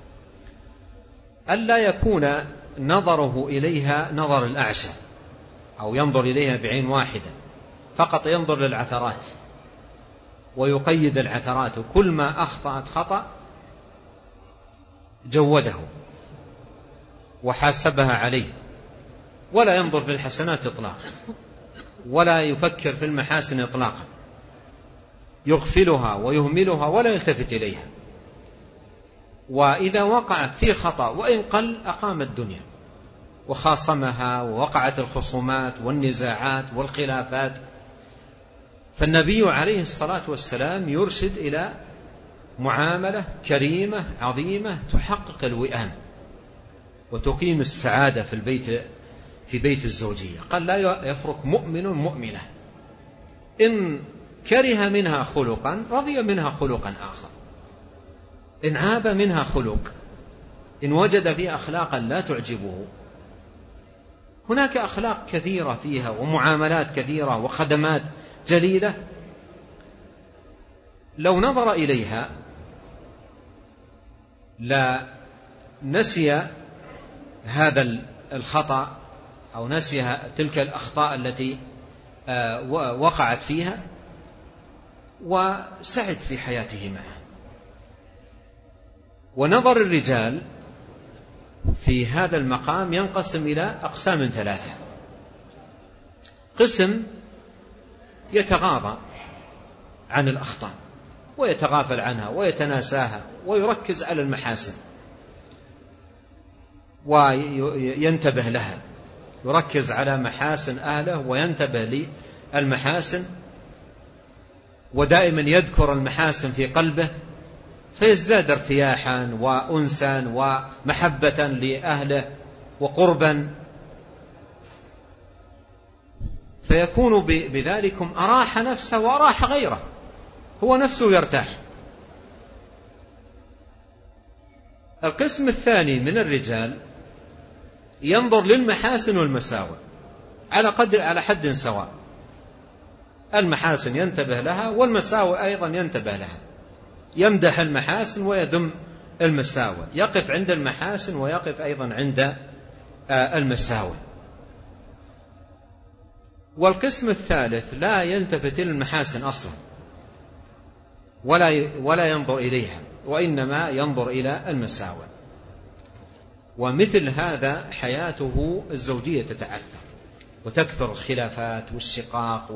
ألا يكون نظره إليها نظر الأعشى، أو ينظر إليها بعين واحدة فقط، ينظر للعثرات ويقيد العثرات، وكل ما أخطأت خطأ جوده وحاسبها عليه، ولا ينظر في الحسنات إطلاقا، ولا يفكر في المحاسن إطلاقا، يغفلها ويهملها ولا يلتفت إليها. وإذا وقعت في خطأ وإن قل أقام الدنيا وخاصمها، ووقعت الخصومات والنزاعات والخلافات. فالنبي عليه الصلاة والسلام يرشد إلى معاملة كريمة عظيمة تحقق الوئام وتقيم السعادة في البيت في بيت الزوجية. قال: لا يفرق مؤمن مؤمنة، إن كره منها خلقا رضي منها خلقا آخر، إن عاب منها خلق، إن وجد فيها أخلاقا لا تعجبه. هناك أخلاق كثيرة فيها ومعاملات كثيرة وخدمات جليلة لو نظر إليها لا نسي هذا الخطأ أو نسي تلك الأخطاء التي وقعت فيها وسعد في حياته معه. ونظر الرجال في هذا المقام ينقسم إلى أقسام ثلاثة: قسم يتغاضى عن الأخطاء ويتغافل عنها ويتناساها ويركز على المحاسن وينتبه لها، يركز على محاسن أهله وينتبه للمحاسن، ودائما يذكر المحاسن في قلبه فيزداد ارتياحا وأنسا ومحبة لأهله وقربا، فيكون بذلكم أراح نفسه وأراح غيره، هو نفسه يرتاح. القسم الثاني من الرجال ينظر للمحاسن والمساوئ على قدر على حد سواء، المحاسن ينتبه لها والمساوئ أيضا ينتبه لها، يمدح المحاسن ويذم المساوئ، يقف عند المحاسن ويقف أيضا عند المساوئ. والقسم الثالث لا يلتفت إلى المحاسن أصلا ولا ولا ينظر إليها، وإنما ينظر إلى المساوئ. ومثل هذا حياته الزوجية تتعثر وتكثر الخلافات والشقاق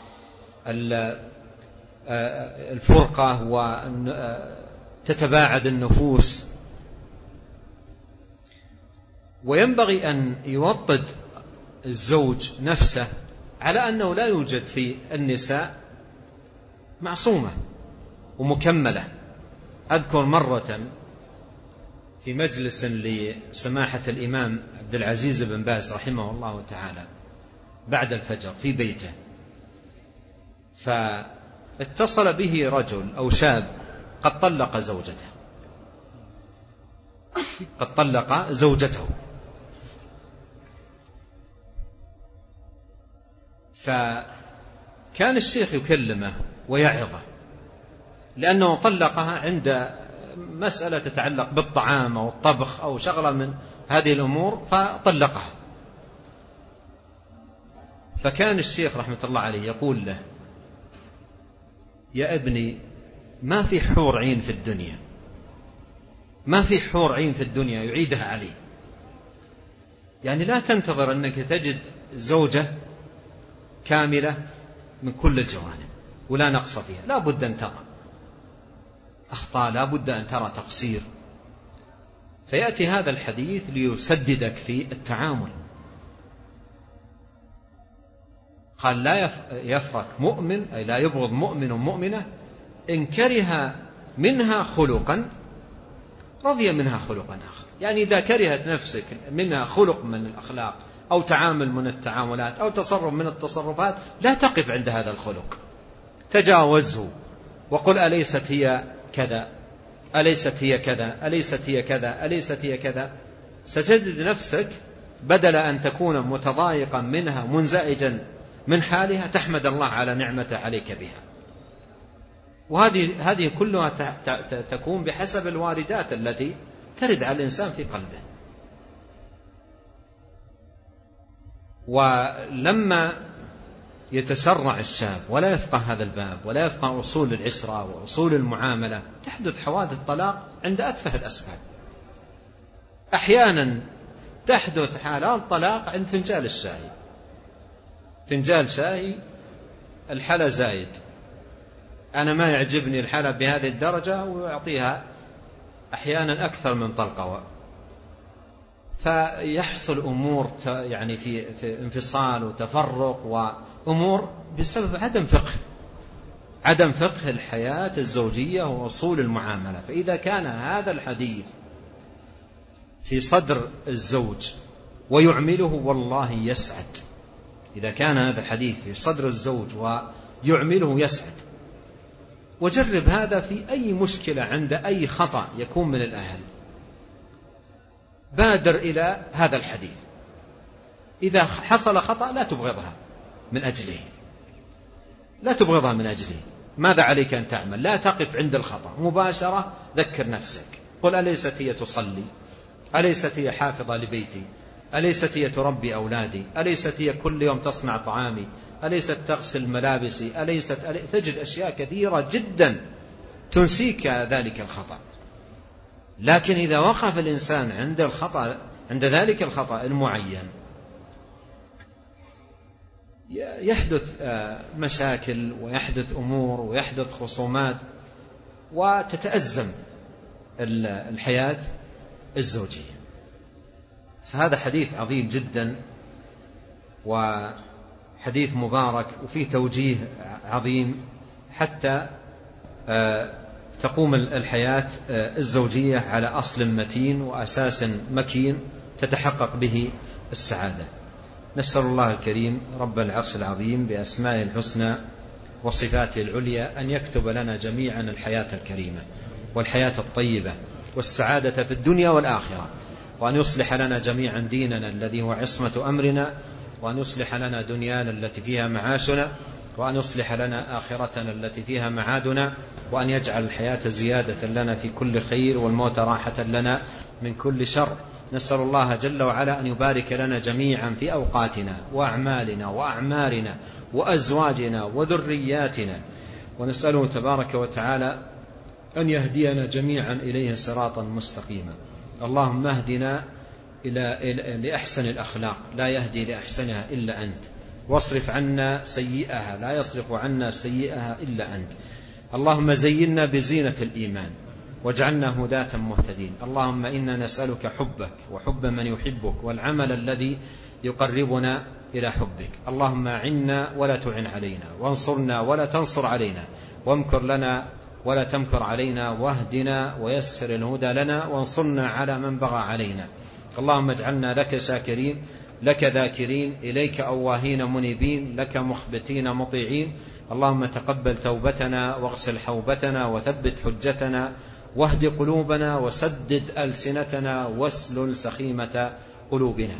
والفرقة وتتباعد النفوس. وينبغي أن يوطد الزوج نفسه على أنه لا يوجد في النساء معصومة ومكملة. أذكر مرة في مجلس لسماحة الإمام عبد العزيز بن باز رحمه الله تعالى بعد الفجر في بيته، فاتصل به رجل أو شاب قد طلق زوجته قد طلق زوجته فكان الشيخ يكلمه ويعظه لأنه طلقها عند مسألة تتعلق بالطعام أو الطبخ أو شغلة من هذه الأمور فطلقها. فكان الشيخ رحمة الله عليه يقول له: يا ابني، ما في حور عين في الدنيا، ما في حور عين في الدنيا يعيدها عليه، يعني لا تنتظر أنك تجد زوجة كاملة من كل الجوانب ولا نقص فيها، لا بد أن ترى أخطاء، لا بد أن ترى تقصير. فيأتي هذا الحديث ليسددك في التعامل. قال: لا يفرق مؤمن، أي لا يبغض مؤمن مؤمنة إن كره منها خلقا رضي منها خلقا آخر. يعني إذا كرهت نفسك منها خلق من الأخلاق أو تعامل من التعاملات أو تصرف من التصرفات، لا تقف عند هذا الخلق، تجاوزه وقل: أليست هي كذا، أليست هي كذا، أليست هي كذا، أليست هي كذا. ستجد نفسك بدل أن تكون متضايقا منها منزعجا من حالها تحمد الله على نعمته عليك بها. وهذه هذه كلها تكون بحسب الواردات التي ترد على الإنسان في قلبه. ولما يتسرع الشاب ولا يفقه هذا الباب ولا يفقه أصول العشرة وأصول المعاملة، تحدث حوادث طلاق عند أتفه الأسباب. أحيانا تحدث حالات طلاق عند فنجال الشاي، فنجال شاي الحلا زايد، أنا ما يعجبني الحلا بهذه الدرجة، ويعطيها أحيانا أكثر من طلقة، فيحصل أمور يعني في, في انفصال وتفرق وأمور بسبب عدم فقه عدم فقه الحياة الزوجية وأصول المعاملة. فإذا كان هذا الحديث في صدر الزوج ويعمله والله يسعد، إذا كان هذا الحديث في صدر الزوج ويعمله يسعد. وجرب هذا في أي مشكلة عند أي خطأ يكون من الأهل، بادر إلى هذا الحديث. إذا حصل خطأ لا تبغضها من أجله، لا تبغضها من أجله. ماذا عليك أن تعمل؟ لا تقف عند الخطأ مباشرة، ذكر نفسك، قل أليست هي تصلي؟ أليست هي حافظة لبيتي؟ أليست هي تربي أولادي؟ أليست هي كل يوم تصنع طعامي؟ أليست تغسل ملابسي؟ أليست تجد أشياء كثيرة جدا تنسيك ذلك الخطأ. لكن إذا وقف الإنسان عند الخطأ عند ذلك الخطأ المعين يحدث مشاكل ويحدث أمور ويحدث خصومات وتتأزم الحياة الزوجية. فهذا حديث عظيم جدا وحديث مبارك وفيه توجيه عظيم حتى تقوم الحياة الزوجية على أصل متين وأساس مكين تتحقق به السعادة. نسأل الله الكريم رب العرش العظيم بأسمائه الحسنى وصفاته العليا أن يكتب لنا جميعا الحياة الكريمة والحياة الطيبة والسعادة في الدنيا والآخرة، وأن يصلح لنا جميعا ديننا الذي هو عصمة أمرنا، وأن يصلح لنا دنيانا التي فيها معاشنا، وأن يصلح لنا آخرتنا التي فيها معادنا، وأن يجعل الحياة زيادة لنا في كل خير والموت راحة لنا من كل شر. نسأل الله جل وعلا أن يبارك لنا جميعا في أوقاتنا وأعمالنا وأعمارنا وأزواجنا وذرياتنا، ونسأله تبارك وتعالى أن يهدينا جميعا إليه صراطا مستقيما. اللهم اهدنا إلى لأحسن الأخلاق، لا يهدي لأحسنها إلا أنت، واصرف عنا سيئها، لا يصرف عنا سيئها إلا أنت. اللهم زينا بزينة الإيمان واجعلنا هداة مهتدين. اللهم إنا نسألك حبك وحب من يحبك والعمل الذي يقربنا إلى حبك. اللهم أعنا ولا تعن علينا، وانصرنا ولا تنصر علينا، وامكر لنا ولا تمكر علينا، واهدنا ويسر الهدى لنا، وانصرنا على من بغى علينا. اللهم اجعلنا لك شاكرين، لك ذاكرين، إليك أواهين منيبين، لك مخبتين مطيعين. اللهم تقبل توبتنا واغسل حوبتنا وثبت حجتنا واهد قلوبنا وسدد ألسنتنا واسلل سخيمة قلوبنا.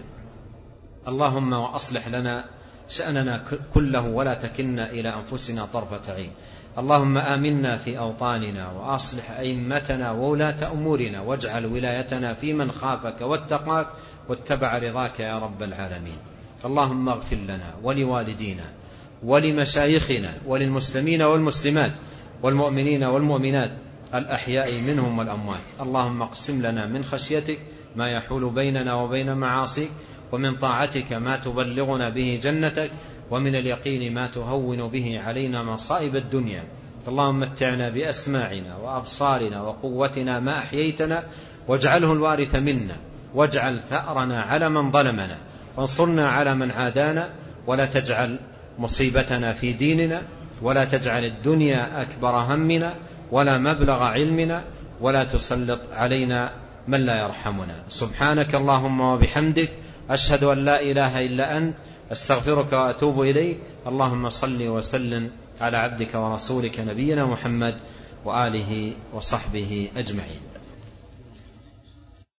اللهم وأصلح لنا شأننا كله ولا تكلنا إلى أنفسنا طرفة عين. اللهم آمنا في أوطاننا وأصلح أئمتنا وولاة أمورنا، واجعل ولايتنا في من خافك واتقاك واتبع رضاك يا رب العالمين. اللهم اغفر لنا ولوالدينا ولمشايخنا وللمسلمين والمسلمات والمؤمنين والمؤمنات الأحياء منهم والأموات. اللهم اقسم لنا من خشيتك ما يحول بيننا وبين معاصيك، ومن طاعتك ما تبلغنا به جنتك، ومن اليقين ما تهون به علينا مصائب الدنيا. اللهم متعنا بأسماعنا وأبصارنا وقوتنا ما أحييتنا، واجعله الوارث منا، واجعل ثأرنا على من ظلمنا، وانصرنا على من عادانا، ولا تجعل مصيبتنا في ديننا، ولا تجعل الدنيا أكبر همنا ولا مبلغ علمنا، ولا تسلط علينا من لا يرحمنا. سبحانك اللهم وبحمدك، أشهد أن لا إله إلا أنت، أستغفرك وأتوب إليك. اللهم صل وسلم على عبدك ورسولك نبينا محمد وآله وصحبه أجمعين.